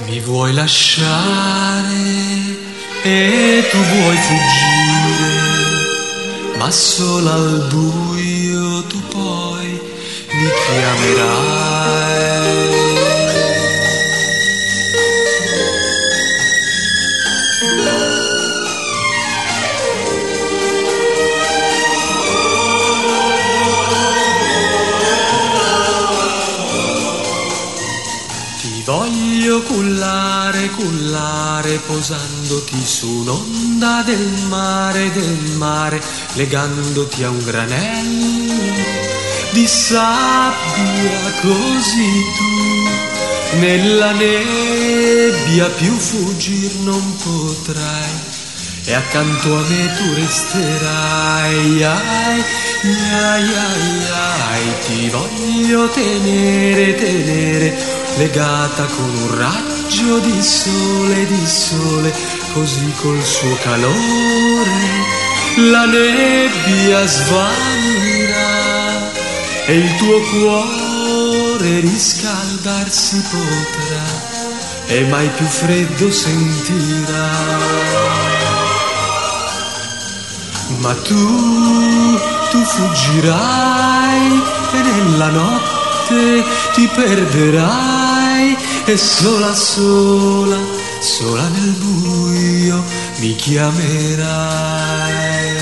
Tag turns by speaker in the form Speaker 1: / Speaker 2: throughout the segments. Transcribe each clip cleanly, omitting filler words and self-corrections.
Speaker 1: Mi vuoi lasciare e tu vuoi fuggire, ma solo al buio tu poi mi chiamerai. Ti voglio cullare, cullare, posandoti su un'onda del mare, legandoti a un granello di sabbia, così tu nella nebbia più fuggir non potrai, e accanto a me tu resterai. Ai, ai, ai, ai, ti voglio tenere, tenere, legata con un raggio di sole, così col suo calore la nebbia svanirà e il tuo cuore riscaldarsi potrà e mai più freddo sentirà. Ma tu fuggirai e nella notte ti perderai e sola, sola, sola nel buio mi chiamerai.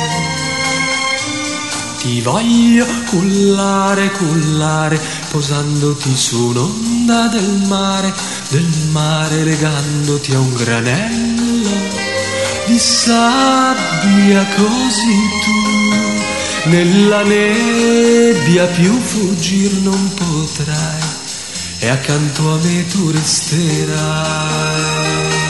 Speaker 1: Ti voglio cullare, cullare, posandoti su un'onda del mare, legandoti a un granello di sabbia, così tu nella nebbia più fuggir non potrai e accanto a me tu resterai.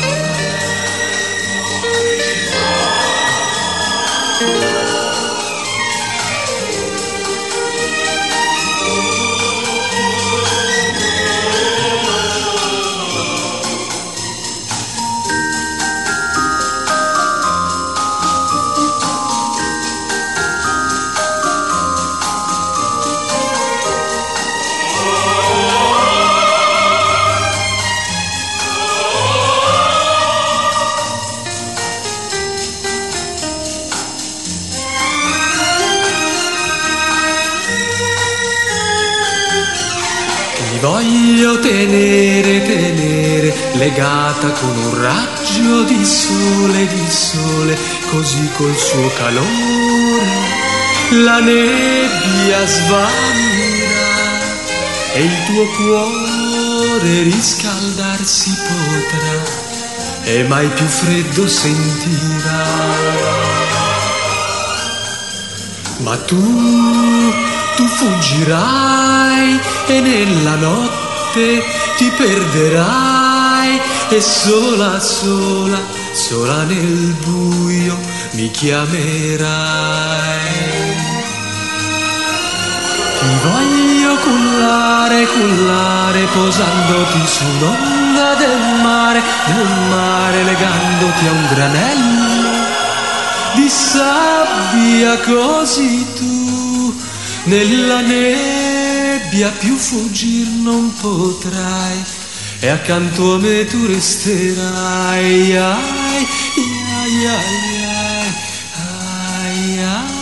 Speaker 1: Ti voglio tenere, tenere, legata con un raggio di sole, così col suo calore la nebbia svanirà e il tuo cuore riscaldarsi potrà e mai più freddo sentirà. Ma tu fuggirai e nella notte ti perderai e sola, sola, sola nel buio mi chiamerai. Ti voglio cullare, cullare, posandoti su un'onda del mare, legandoti a un granello di sabbia, così tu nella nebbia più fuggir non potrai e accanto a me tu resterai. Ai, ai, ai, ai, ai, ai.